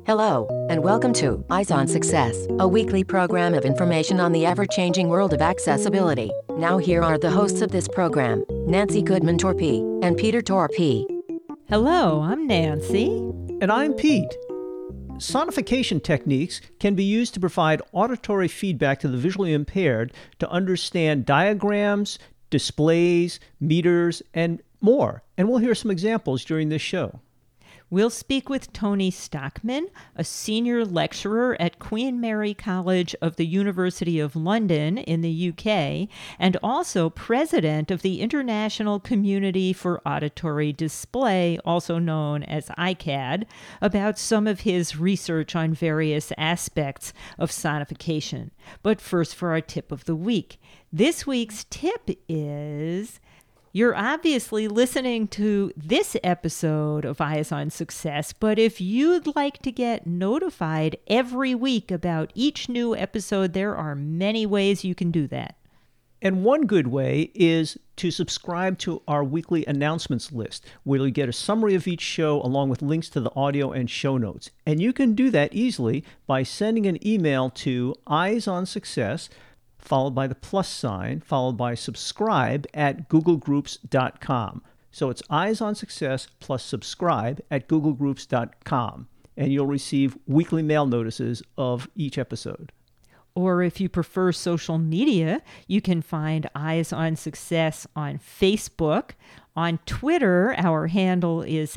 Hello, and welcome to Eyes on Success, a weekly program of information on the ever-changing world of accessibility. Now here are the hosts of this program, Nancy Goodman-Torpey and Peter Torpey. Hello, I'm Nancy. And I'm Pete. Sonification techniques can be used to provide auditory feedback to the visually impaired to understand diagrams, displays, meters, and more. And we'll hear some examples during this show. We'll speak with Tony Stockman, a senior lecturer at Queen Mary College of the University of London in the UK, and also president of the International Community for Auditory Display, also known as ICAD, about some of his research on various aspects of sonification. But first, for our tip of the week. This week's tip is... You're obviously listening to this episode of Eyes on Success, but if you'd like to get notified every week about each new episode, there are many ways you can do that. And one good way is to subscribe to our weekly announcements list, where you'll get a summary of each show along with links to the audio and show notes. And you can do that easily by sending an email to eyesonsuccess, followed by the plus sign, followed by subscribe at googlegroups.com. So it's Eyes on Success plus subscribe at googlegroups.com, and you'll receive weekly mail notices of each episode. Or if you prefer social media, you can find Eyes on Success on Facebook. On Twitter, our handle is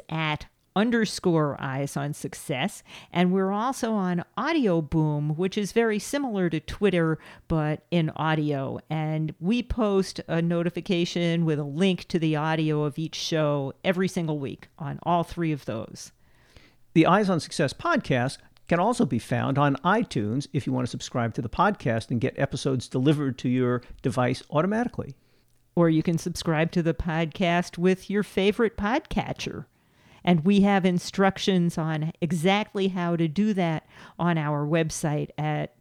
@_Eyes on Success, and we're also on Audio Boom, which is very similar to Twitter but in audio, and we post a notification with a link to the audio of each show every single week on all three of those. The Eyes on Success podcast can also be found on iTunes if you want to subscribe to the podcast and get episodes delivered to your device automatically. Or you can subscribe to the podcast with your favorite podcatcher. And we have instructions on exactly how to do that on our website at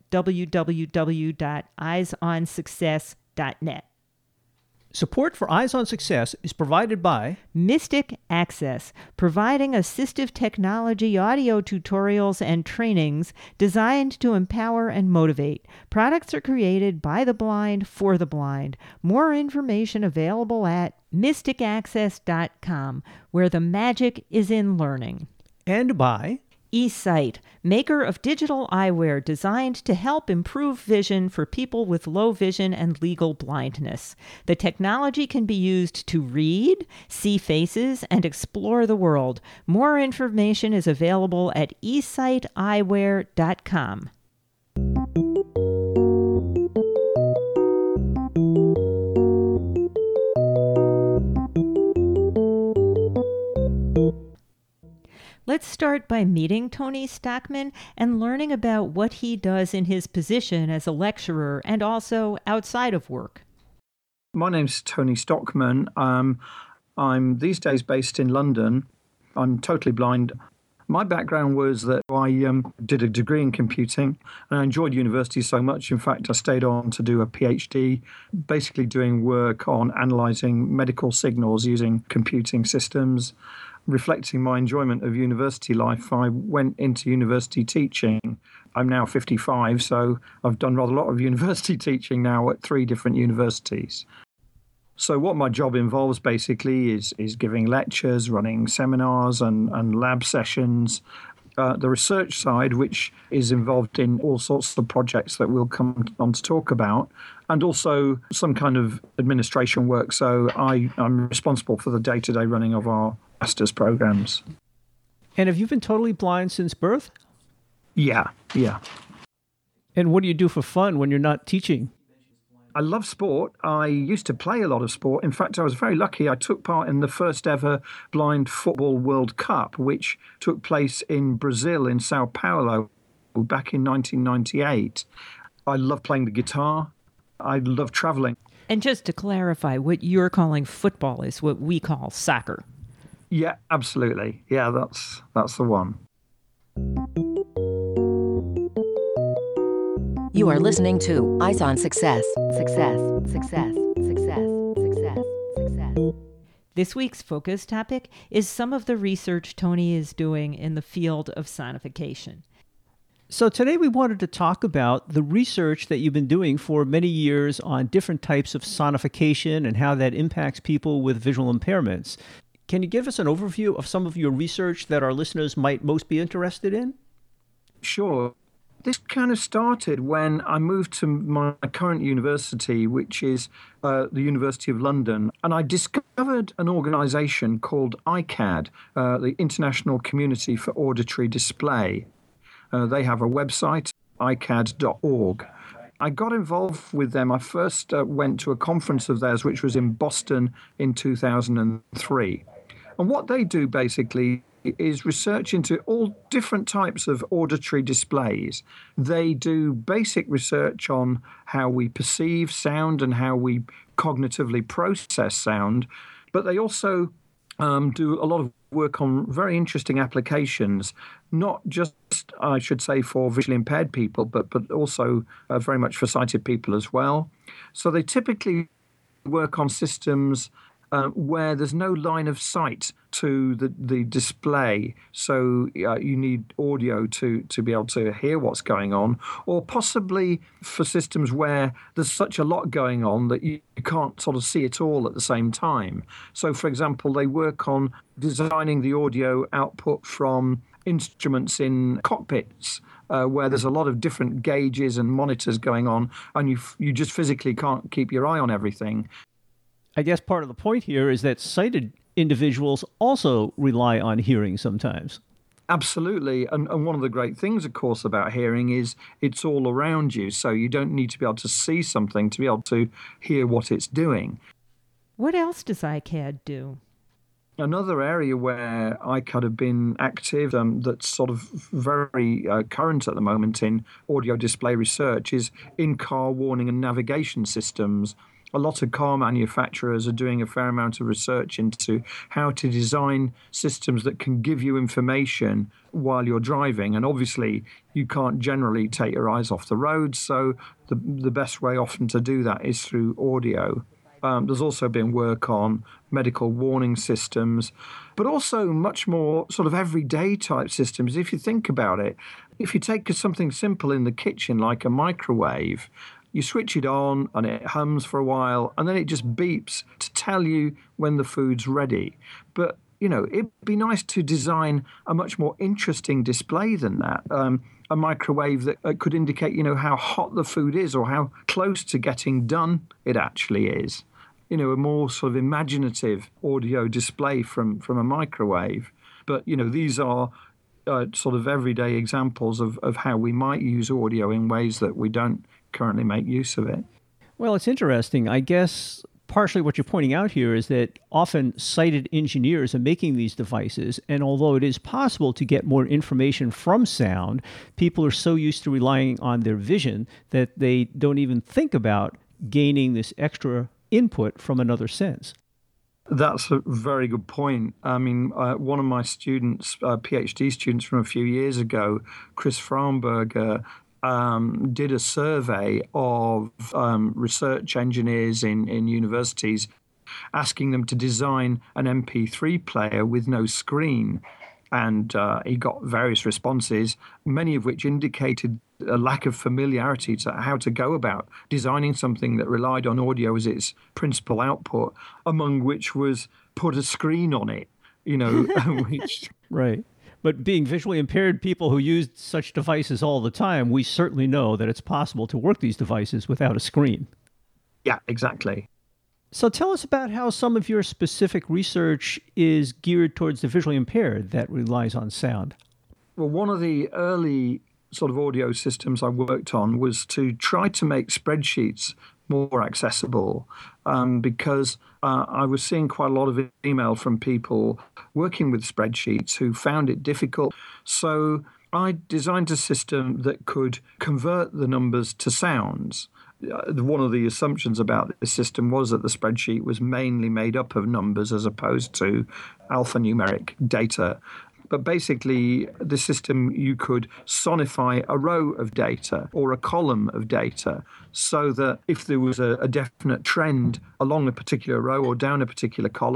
www.eyesonsuccess.net. Support for Eyes on Success is provided by Mystic Access, providing assistive technology audio tutorials and trainings designed to empower and motivate. Products are created by the blind for the blind. More information available at mysticaccess.com, where the magic is in learning. And by eSight, maker of digital eyewear designed to help improve vision for people with low vision and legal blindness. The technology can be used to read, see faces, and explore the world. More information is available at esighteyewear.com. Let's start by meeting Tony Stockman and learning about what he does in his position as a lecturer and also outside of work. My name's Tony Stockman. I'm these days based in London. I'm totally blind. My background was that I did a degree in computing, and I enjoyed university so much. In fact, I stayed on to do a PhD, basically doing work on analysing medical signals using computing systems. Reflecting my enjoyment of university life, I went into university teaching. I'm now 55, so I've done rather a lot of university teaching now at 3 different universities. So what my job involves basically is giving lectures, running seminars and lab sessions. The research side, which is involved in all sorts of projects that we'll come on to talk about, and also some kind of administration work. So I'm responsible for the day-to-day running of our master's programs. And have you been totally blind since birth? Yeah. And what do you do for fun when you're not teaching? I love sport. I used to play a lot of sport. In fact, I was very lucky. I took part in the first ever Blind Football World Cup, which took place in Brazil, in Sao Paulo, back in 1998. I love playing the guitar. I love traveling. And just to clarify, what you're calling football is what we call soccer. Yeah, absolutely. Yeah, that's the one. You are listening to Eyes on Success. Success, success, success, success, success. This week's focus topic is some of the research Tony is doing in the field of sonification. So today we wanted to talk about the research that you've been doing for many years on different types of sonification and how that impacts people with visual impairments. Can you give us an overview of some of your research that our listeners might most be interested in? Sure. This kind of started when I moved to my current university, which is the University of London, and I discovered an organisation called ICAD, the International Community for Auditory Display. They have a website, icad.org. I got involved with them. I first went to a conference of theirs, which was in Boston in 2003. And what they do basically is research into all different types of auditory displays. They do basic research on how we perceive sound and how we cognitively process sound, but they also do a lot of work on very interesting applications, not just, I should say, for visually impaired people, but also very much for sighted people as well. So they typically work on systems where there's no line of sight to the display, so you need audio to be able to hear what's going on, or possibly for systems where there's such a lot going on that you can't sort of see it all at the same time. So, for example, they work on designing the audio output from instruments in cockpits, where there's a lot of different gauges and monitors going on, and you just physically can't keep your eye on everything. I guess part of the point here is that sighted individuals also rely on hearing sometimes. Absolutely. And one of the great things, of course, about hearing is it's all around you. So you don't need to be able to see something to be able to hear what it's doing. What else does ICAD do? Another area where ICAD have been active that's sort of very current at the moment in audio display research is in-car warning and navigation systems. A lot of car manufacturers are doing a fair amount of research into how to design systems that can give you information while you're driving. And obviously, you can't generally take your eyes off the road, so the best way often to do that is through audio. There's also been work on medical warning systems, but also much more sort of everyday type systems. If you think about it, if you take something simple in the kitchen like a microwave, you switch it on and it hums for a while and then it just beeps to tell you when the food's ready. But, you know, it'd be nice to design a much more interesting display than that. A microwave that could indicate, you know, how hot the food is or how close to getting done it actually is. You know, a more sort of imaginative audio display from a microwave. But, you know, these are sort of everyday examples of how we might use audio in ways that we don't currently make use of it. Well, it's interesting. I guess partially what you're pointing out here is that often sighted engineers are making these devices, and although it is possible to get more information from sound, people are so used to relying on their vision that they don't even think about gaining this extra input from another sense. That's a very good point. I mean, one of my students, PhD students from a few years ago, Chris Fraunberger, did a survey of research engineers in universities, asking them to design an MP3 player with no screen. And he got various responses, many of which indicated a lack of familiarity to how to go about designing something that relied on audio as its principal output, among which was put a screen on it, you know, which... Right. But being visually impaired people who use such devices all the time, we certainly know that it's possible to work these devices without a screen. Yeah, exactly. So tell us about how some of your specific research is geared towards the visually impaired that relies on sound. Well, one of the early sort of audio systems I worked on was to try to make spreadsheets more accessible because I was seeing quite a lot of email from people working with spreadsheets who found it difficult. So I designed a system that could convert the numbers to sounds. One of the assumptions about this system was that the spreadsheet was mainly made up of numbers as opposed to alphanumeric data. But basically, the system, you could sonify a row of data or a column of data so that if there was a definite trend along a particular row or down a particular column,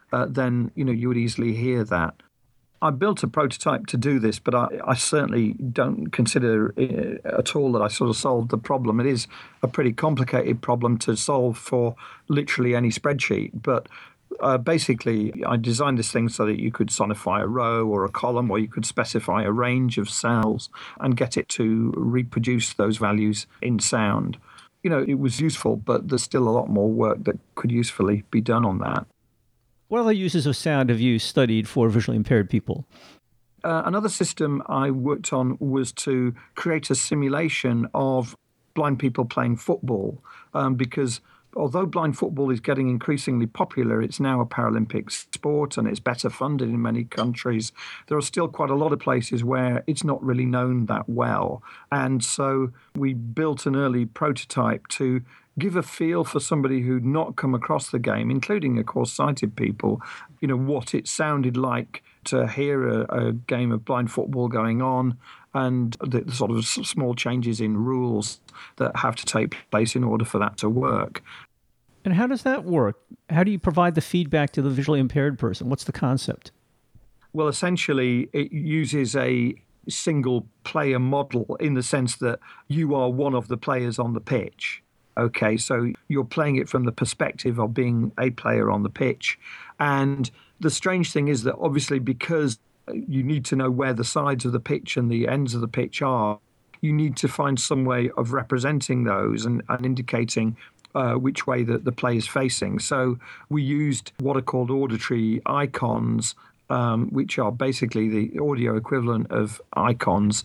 then you would easily hear that. I built a prototype to do this, but I certainly don't consider at all that I sort of solved the problem. It is a pretty complicated problem to solve for literally any spreadsheet. But basically, I designed this thing so that you could sonify a row or a column, or you could specify a range of cells and get it to reproduce those values in sound. It was useful, but there's still a lot more work that could usefully be done on that. What other uses of sound have you studied for visually impaired people? Another system I worked on was to create a simulation of blind people playing football, because although blind football is getting increasingly popular, it's now a Paralympic sport and it's better funded in many countries. There are still quite a lot of places where it's not really known that well. And so we built an early prototype to give a feel for somebody who'd not come across the game, including, of course, sighted people, what it sounded like to hear a game of blind football going on, and the sort of small changes in rules that have to take place in order for that to work. And how does that work? How do you provide the feedback to the visually impaired person? What's the concept? Well, essentially, it uses a single player model in the sense that you are one of the players on the pitch. Okay, so you're playing it from the perspective of being a player on the pitch. And the strange thing is that obviously, because you need to know where the sides of the pitch and the ends of the pitch are, you need to find some way of representing those and indicating which way the play is facing. So we used what are called auditory icons, which are basically the audio equivalent of icons,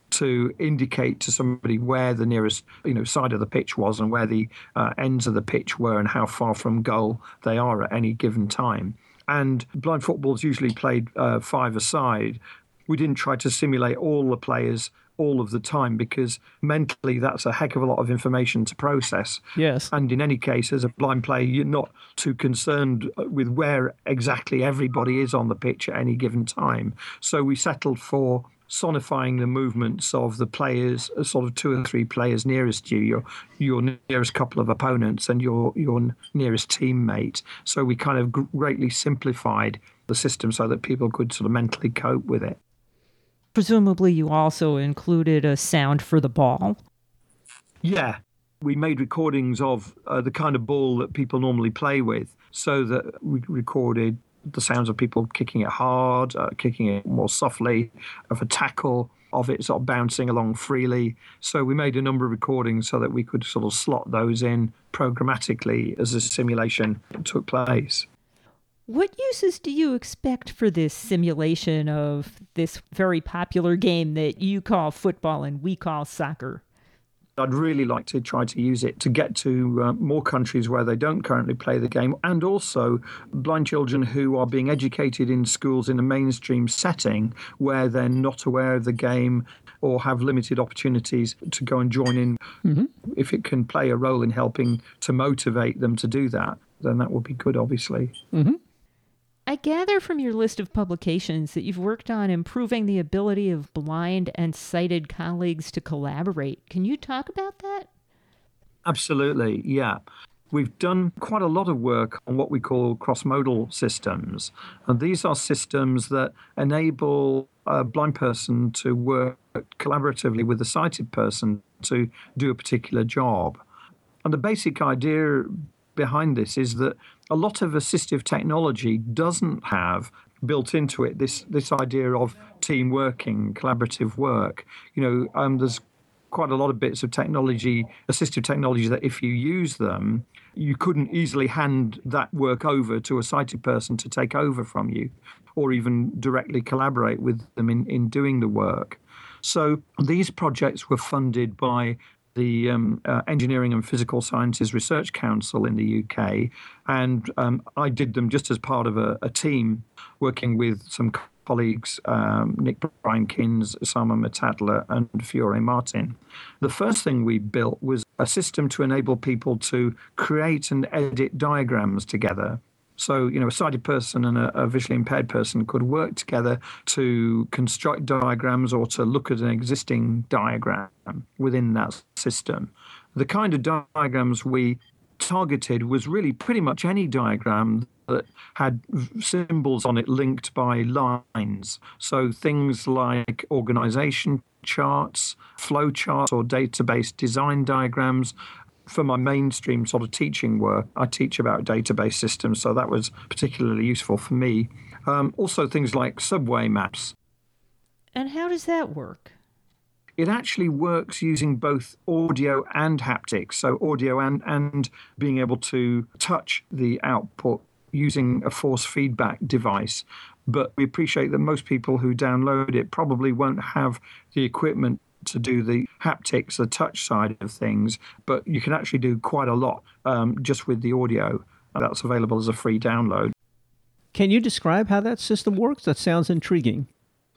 to indicate to somebody where the nearest side of the pitch was and where the ends of the pitch were and how far from goal they are at any given time. And blind football is usually played 5-a-side. We didn't try to simulate all the players all of the time, because mentally that's a heck of a lot of information to process. Yes. And in any case, as a blind player, you're not too concerned with where exactly everybody is on the pitch at any given time. So we settled for sonifying the movements of the players, sort of 2 or 3 players nearest you, your nearest couple of opponents and your nearest teammate. So we kind of greatly simplified the system so that people could sort of mentally cope with it. Presumably you also included a sound for the ball. Yeah, we made recordings of the kind of ball that people normally play with, so that we recorded the sounds of people kicking it hard, kicking it more softly, of a tackle, of it sort of bouncing along freely. So we made a number of recordings so that we could sort of slot those in programmatically as the simulation took place. What uses do you expect for this simulation of this very popular game that you call football and we call soccer? I'd really like to try to use it to get to more countries where they don't currently play the game, and also blind children who are being educated in schools in a mainstream setting where they're not aware of the game or have limited opportunities to go and join in. Mm-hmm. If it can play a role in helping to motivate them to do that, then that would be good, obviously. Mm-hmm. I gather from your list of publications that you've worked on improving the ability of blind and sighted colleagues to collaborate. Can you talk about that? Absolutely, yeah. We've done quite a lot of work on what we call cross-modal systems. And these are systems that enable a blind person to work collaboratively with a sighted person to do a particular job. And the basic idea behind this is that a lot of assistive technology doesn't have built into it this idea of team working, collaborative work. There's quite a lot of bits of technology, assistive technology, that if you use them, you couldn't easily hand that work over to a sighted person to take over from you, or even directly collaborate with them in doing the work. So these projects were funded by the Engineering and Physical Sciences Research Council in the UK, and I did them just as part of a team working with some colleagues, Nick Bryan-Kins, Osama Matadla, and Fiore Martin. The first thing we built was a system to enable people to create and edit diagrams together. So, a sighted person and a visually impaired person could work together to construct diagrams or to look at an existing diagram within that system. The kind of diagrams we targeted was really pretty much any diagram that had symbols on it linked by lines. So things like organization charts, flow charts, or database design diagrams. For my mainstream sort of teaching work, I teach about database systems, so that was particularly useful for me. Also things like subway maps. And how does that work? It actually works using both audio and haptics, so audio and being able to touch the output using a force feedback device. But we appreciate that most people who download it probably won't have the equipment to do the haptics, the touch side of things, but you can actually do quite a lot just with the audio. That's available as a free download. Can you describe how that system works? That sounds intriguing.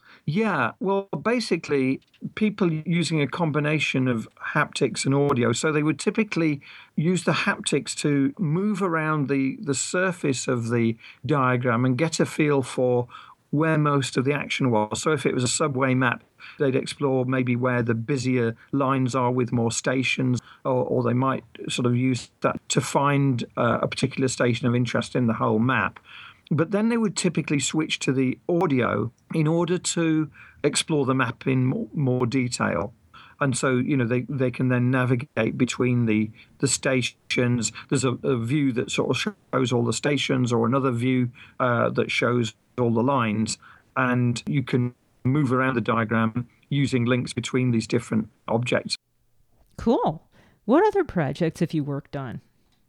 Yeah, well, basically, people using a combination of haptics and audio. So they would typically use the haptics to move around the surface of the diagram and get a feel for where most of the action was. So if it was a subway map, they'd explore maybe where the busier lines are with more stations, or they might sort of use that to find a particular station of interest in the whole map. But then they would typically switch to the audio in order to explore the map in more detail. And so, they can then navigate between the stations. There's a view that sort of shows all the stations, or another view that shows all the lines. And you can move around the diagram using links between these different objects. Cool. What other projects have you worked on?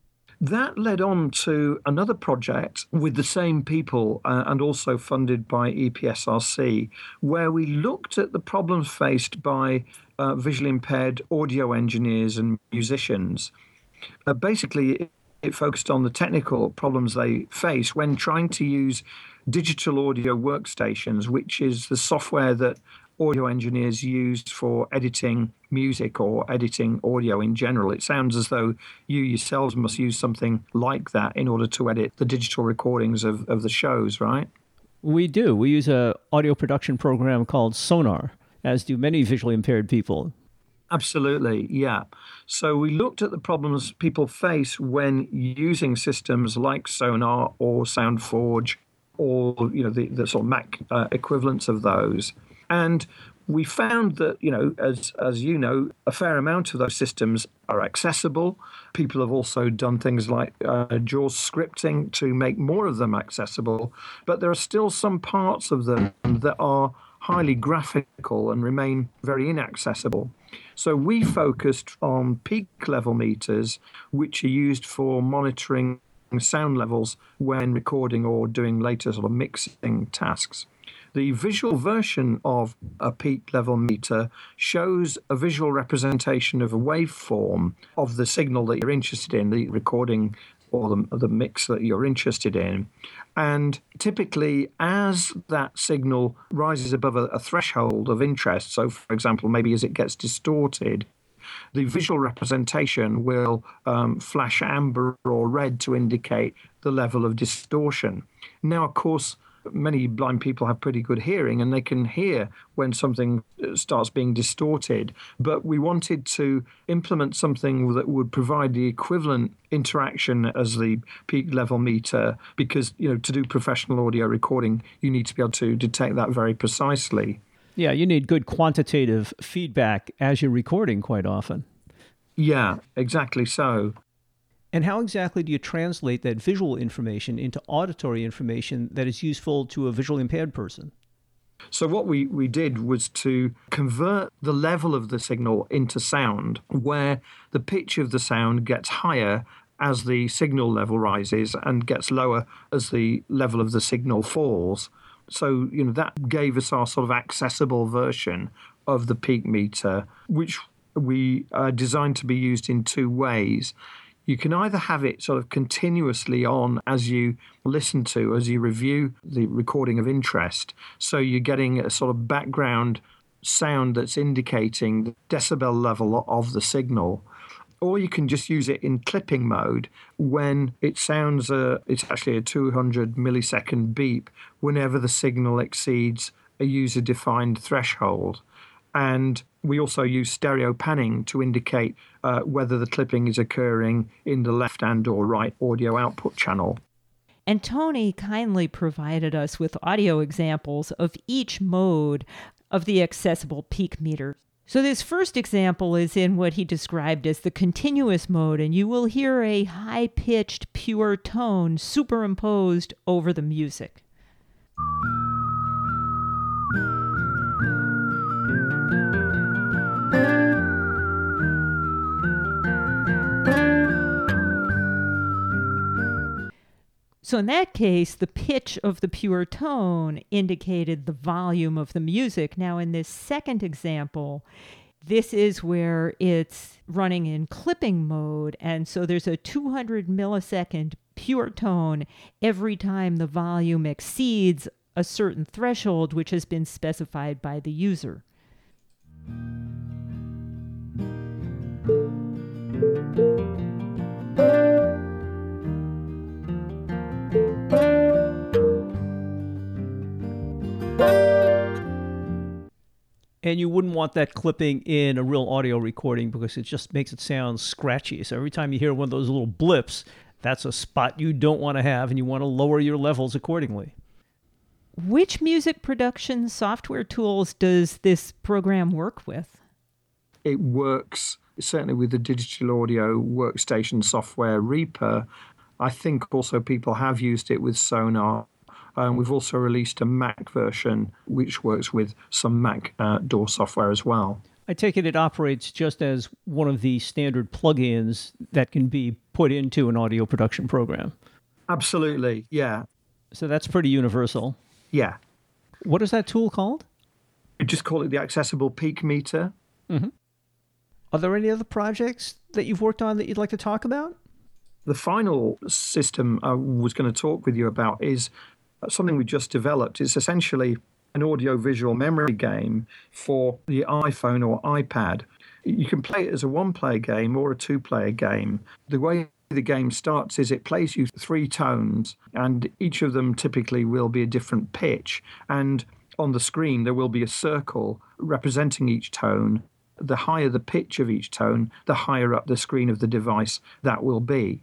That led on to another project with the same people and also funded by EPSRC, where we looked at the problems faced by visually impaired audio engineers and musicians. Basically, it focused on the technical problems they face when trying to use digital audio workstations, which is the software that audio engineers use for editing music or editing audio in general. It sounds as though you yourselves must use something like that in order to edit the digital recordings of the shows, right? We do. We use an audio production program called Sonar, as do many visually impaired people. Absolutely, yeah. So we looked at the problems people face when using systems like Sonar or SoundForge, or the sort of Mac equivalents of those. And we found that, as you know, a fair amount of those systems are accessible. People have also done things like JAWS scripting to make more of them accessible. But there are still some parts of them that are highly graphical and remain very inaccessible. So we focused on peak level meters, which are used for monitoring sound levels when recording or doing later sort of mixing tasks. The visual version of a peak level meter shows a visual representation of a waveform of the signal that you're interested in, the recording or the mix that you're interested in. And typically, as that signal rises above a threshold of interest, so for example, maybe as it gets distorted, the visual representation will flash amber or red to indicate the level of distortion. Now, of course, many blind people have pretty good hearing and they can hear when something starts being distorted. But we wanted to implement something that would provide the equivalent interaction as the peak level meter, because, to do professional audio recording, you need to be able to detect that very precisely. Yeah, you need good quantitative feedback as you're recording quite often. Yeah, exactly so. And how exactly do you translate that visual information into auditory information that is useful to a visually impaired person? So what we did was to convert the level of the signal into sound, where the pitch of the sound gets higher as the signal level rises and gets lower as the level of the signal falls. So, that gave us our sort of accessible version of the peak meter, which we designed to be used in two ways. You can either have it sort of continuously on as you listen to, as you review the recording of interest. So you're getting a sort of background sound that's indicating the decibel level of the signal. Or you can just use it in clipping mode when it sounds, it's actually a 200 millisecond beep whenever the signal exceeds a user-defined threshold. And We also use stereo panning to indicate whether the clipping is occurring in the left and or right audio output channel. And Tony kindly provided us with audio examples of each mode of the accessible peak meter. So this first example is in what he described as the continuous mode, and you will hear a high-pitched, pure tone superimposed over the music. So in that case, the pitch of the pure tone indicated the volume of the music. Now in this second example, this is where it's running in clipping mode, and so there's a 200 millisecond pure tone every time the volume exceeds a certain threshold which has been specified by the user. And you wouldn't want that clipping in a real audio recording because it just makes it sound scratchy. So every time you hear one of those little blips, that's a spot you don't want to have, and you want to lower your levels accordingly. Which music production software tools does this program work with? It works certainly with the digital audio workstation software Reaper. I think also people have used it with Sonar. We've also released a Mac version which works with some Mac DAW software as well. I take it operates just as one of the standard plugins that can be put into an audio production program. Absolutely, yeah. So that's pretty universal. Yeah. What is that tool called? You just call it the Accessible Peak Meter. Mm-hmm. Are there any other projects that you've worked on that you'd like to talk about? The final system I was going to talk with you about is something we just developed. It's essentially an audio-visual memory game for the iPhone or iPad. You can play it as a one-player game or a two-player game. The way the game starts is it plays you 3 tones, and each of them typically will be a different pitch. And on the screen, there will be a circle representing each tone. The higher the pitch of each tone, the higher up the screen of the device that will be.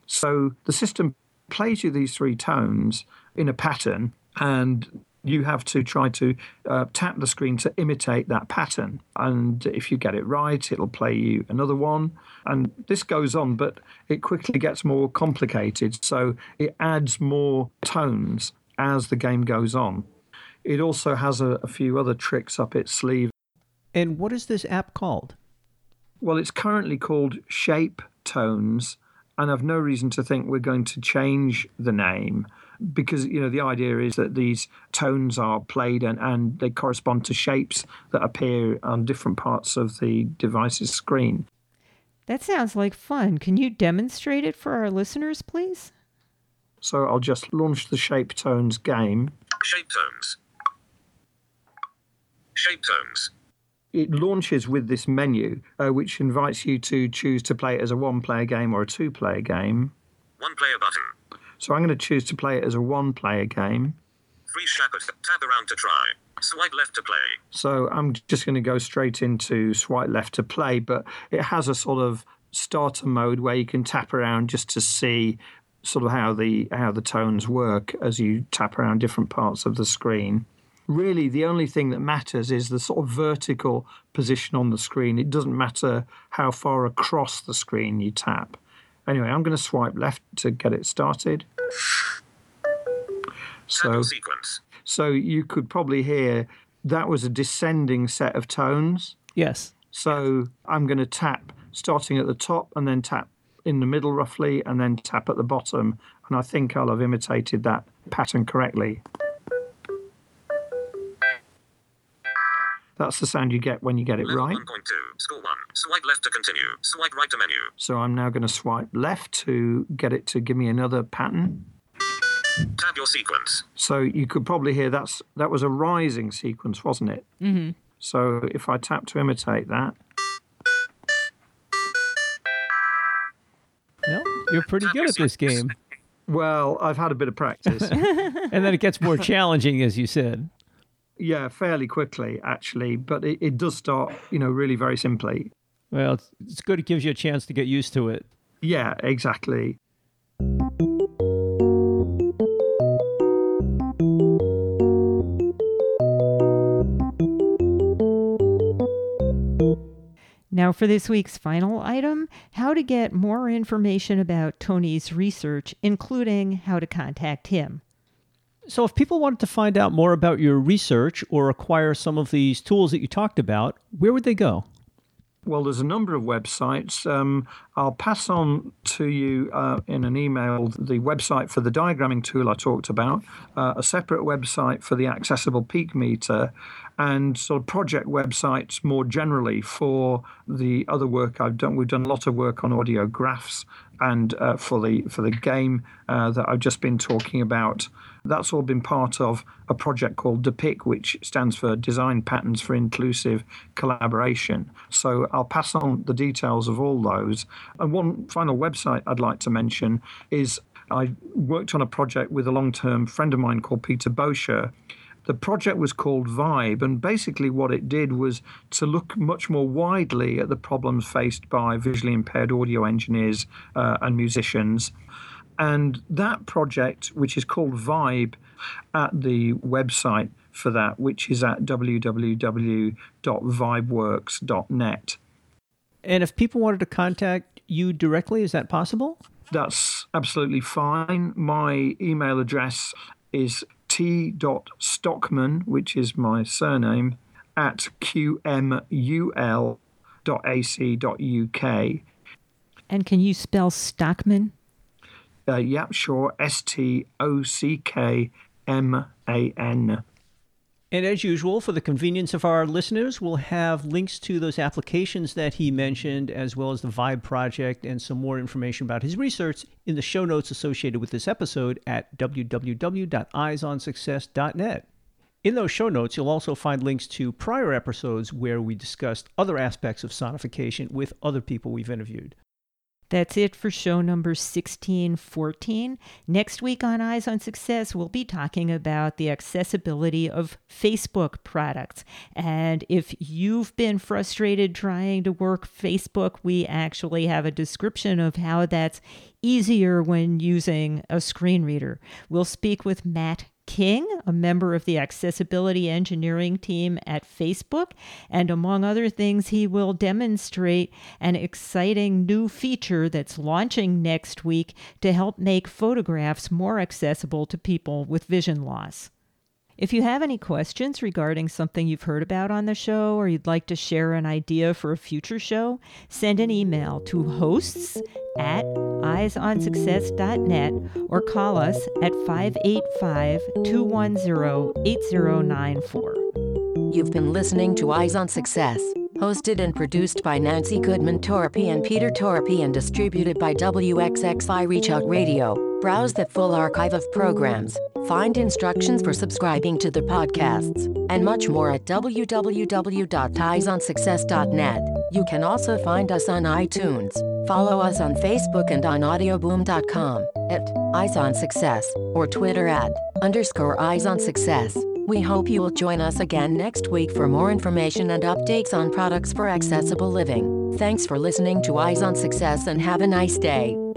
So the system plays you these 3 tones in a pattern, and you have to try to tap the screen to imitate that pattern. And if you get it right, it'll play you another one. And this goes on, but it quickly gets more complicated. So it adds more tones as the game goes on. It also has a few other tricks up its sleeve. And what is this app called? Well, it's currently called Shape Tones, and I've no reason to think we're going to change the name because, you know, the idea is that these tones are played and they correspond to shapes that appear on different parts of the device's screen. That sounds like fun. Can you demonstrate it for our listeners, please? So I'll just launch the Shape Tones game. Shape Tones. Shape Tones. It launches with this menu, which invites you to choose to play it as a one-player game or a two-player game. One-player button. So I'm going to choose to play it as a one-player game. Free shapers. Tab around to try. Swipe left to play. So I'm just going to go straight into swipe left to play, but it has a sort of starter mode where you can tap around just to see sort of how the tones work as you tap around different parts of the screen. Really, the only thing that matters is the sort of vertical position on the screen. It doesn't matter how far across the screen you tap. Anyway, I'm going to swipe left to get it started. So you could probably hear that was a descending set of tones. Yes. So I'm going to tap starting at the top and then tap in the middle roughly and then tap at the bottom. And I think I'll have imitated that pattern correctly. That's the sound you get when you get it Level right. 1.2, score 1. Swipe left to continue. Swipe right to menu. So I'm now going to swipe left to get it to give me another pattern. Tab your sequence. So you could probably hear that was a rising sequence, wasn't it? Mm-hmm. So if I tap to imitate that. Well, you're pretty good at this game. Well, I've had a bit of practice. And then it gets more challenging, as you said. Yeah, fairly quickly, actually. But it does start, really very simply. Well, it's good. It gives you a chance to get used to it. Yeah, exactly. Now for this week's final item, how to get more information about Tony's research, including how to contact him. So if people wanted to find out more about your research or acquire some of these tools that you talked about, where would they go? Well, there's a number of websites. I'll pass on to you in an email the website for the diagramming tool I talked about, a separate website for the accessible peak meter, and sort of project websites more generally for the other work I've done. We've done a lot of work on audio graphs and for the game that I've just been talking about. That's all been part of a project called DPIC, which stands for Design Patterns for Inclusive Collaboration. So I'll pass on the details of all those. And one final website I'd like to mention is I worked on a project with a long-term friend of mine called Peter Boscher. The project was called Vibe, and basically what it did was to look much more widely at the problems faced by visually impaired audio engineers and musicians. And that project, which is called Vibe, at the website for that, which is at www.vibeworks.net. And if people wanted to contact you directly, is that possible? That's absolutely fine. My email address is t.stockman, which is my surname, at qmul.ac.uk. And can you spell Stockman? Yeah, sure. STOCKMAN. And as usual, for the convenience of our listeners, we'll have links to those applications that he mentioned, as well as the Vibe project and some more information about his research in the show notes associated with this episode at www.eyesonsuccess.net. In those show notes, you'll also find links to prior episodes where we discussed other aspects of sonification with other people we've interviewed. That's it for show number 1614. Next week on Eyes on Success, we'll be talking about the accessibility of Facebook products. And if you've been frustrated trying to work Facebook, we actually have a description of how that's easier when using a screen reader. We'll speak with Matt King, a member of the accessibility engineering team at Facebook, and among other things, he will demonstrate an exciting new feature that's launching next week to help make photographs more accessible to people with vision loss. If you have any questions regarding something you've heard about on the show, or you'd like to share an idea for a future show, send an email to hosts@eyesonsuccess.net or call us at 585-210-8094. You've been listening to Eyes on Success, hosted and produced by Nancy Goodman Torpy and Peter Torpy and distributed by WXXI Reach Out Radio. Browse the full archive of programs, find instructions for subscribing to the podcasts, and much more at www.eyesonsuccess.net. You can also find us on iTunes. Follow us on Facebook and on audioboom.com at Eyes on Success or Twitter at _Eyes on Success. We hope you will join us again next week for more information and updates on products for accessible living. Thanks for listening to Eyes on Success and have a nice day.